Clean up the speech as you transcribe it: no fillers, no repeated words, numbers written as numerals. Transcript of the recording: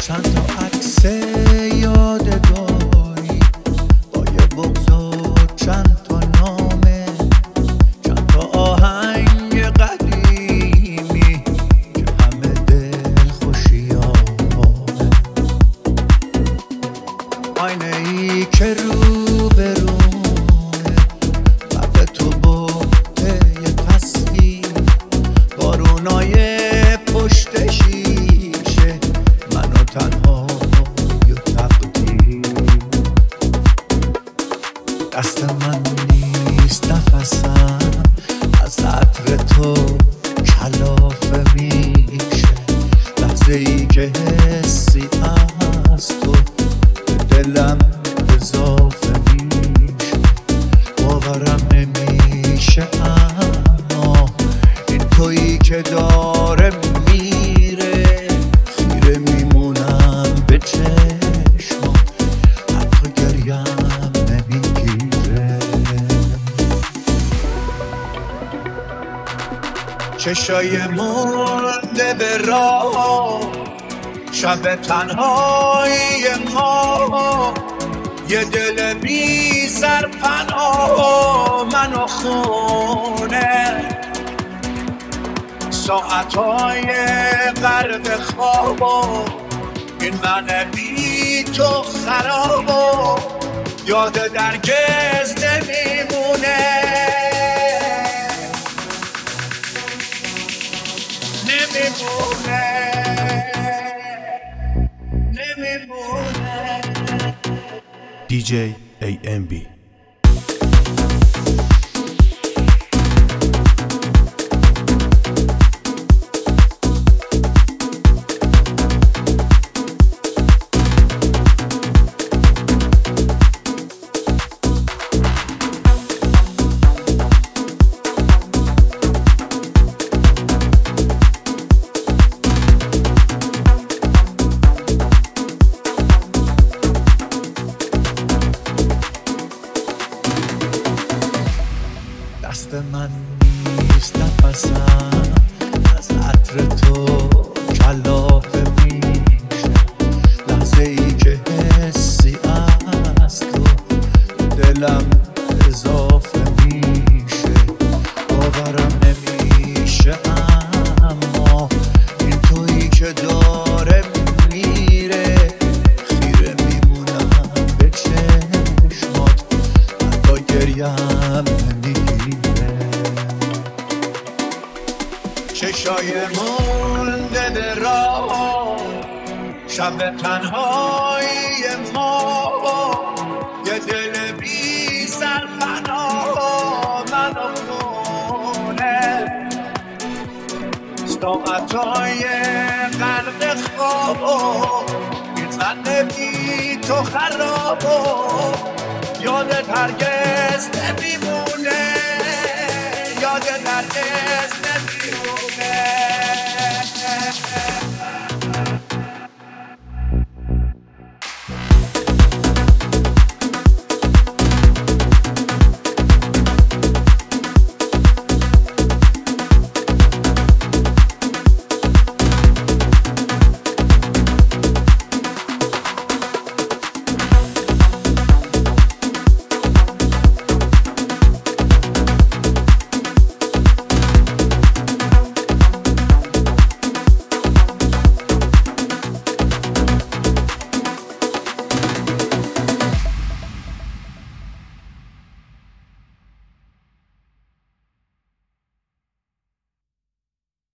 چند تا عکس یادگاری با یه بغض و چند تا نامه، چند تا آهنگ قدیمی که همه دل خوشیامه. آینه ای که رو به رومه، قبل تو بوده یه تصویر، بارونای پشت شیشه، منو تنها یه تقدیر. دست من نیست نفسم، از عطر تو کلافه میشه، لحظه ای که حسی از تو به دلم اضافه میشه. باورم نمیشه اما این تویی که داره میره، خیره میمونم به چشمات، حتی گریم نمیگیره. چشای مونده به راه، شب تنهایی ما، یه دل بی سرپناه منو خونه. ساعتهای غرق خواب، این من بی تو خراب، یاد درگز نمیمونه. DJ AMB. دست من نیست نفسم، از عطر تو کلافه میشه، لحظه ای که حسی از تو دلم اضافه میشه. باورم نمیشه اما این تویی که داره میره، خیره میمونم به چشمات، حتی گریم چشای مونده به راه، شب تنهایی ما، یه دل بی سرپناه منو خونه. ساعتهای غرق خواب، این من بی تو خراب، یادت هرگز نمیمونه، یادت هرگز